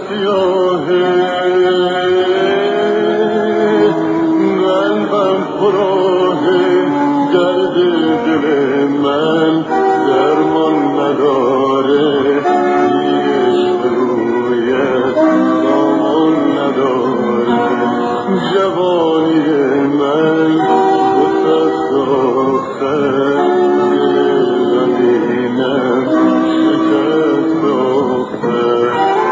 سیاهه قلبم پراهه درد دل من درمان نداره عشق رویت سامان نداره جوانی من خود از آخر دل غمینم شکست آخر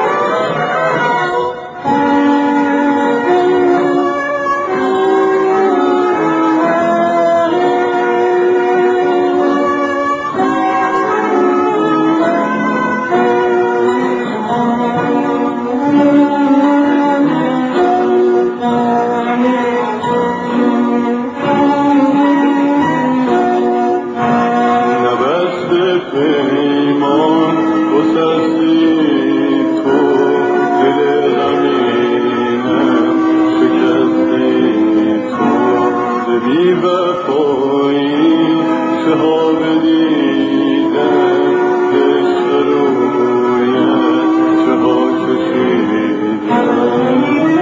پیمان گسستی تو دل غمینم شکستی تو ز بی وفایی چه ها بدیدم عشق رویت چه ها کشیدم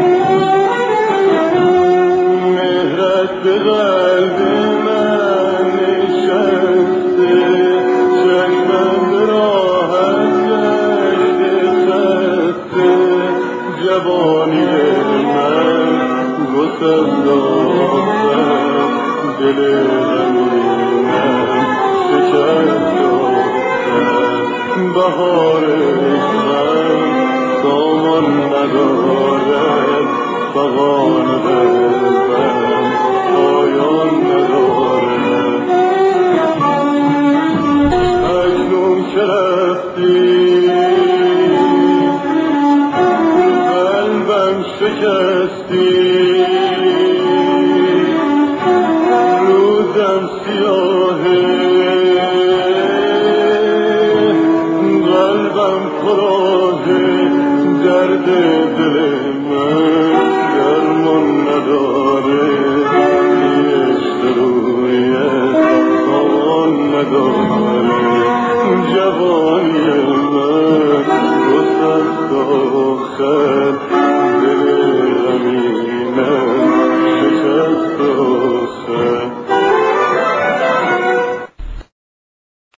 مهرت به قلب من نشسته جوانی من گسست آخر دل غمینم شکست آخر بهار عشقم سامان ندارد فغان قلبم پایان ندارد اکنون که رفتی شکستی روزم سیاهه قلبم پراهه درد دل